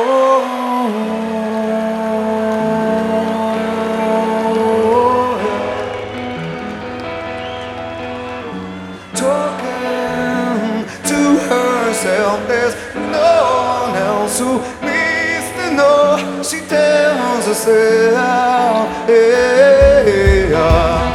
Talking to herself, there's no one else who needs to know. She tells herself, yeah.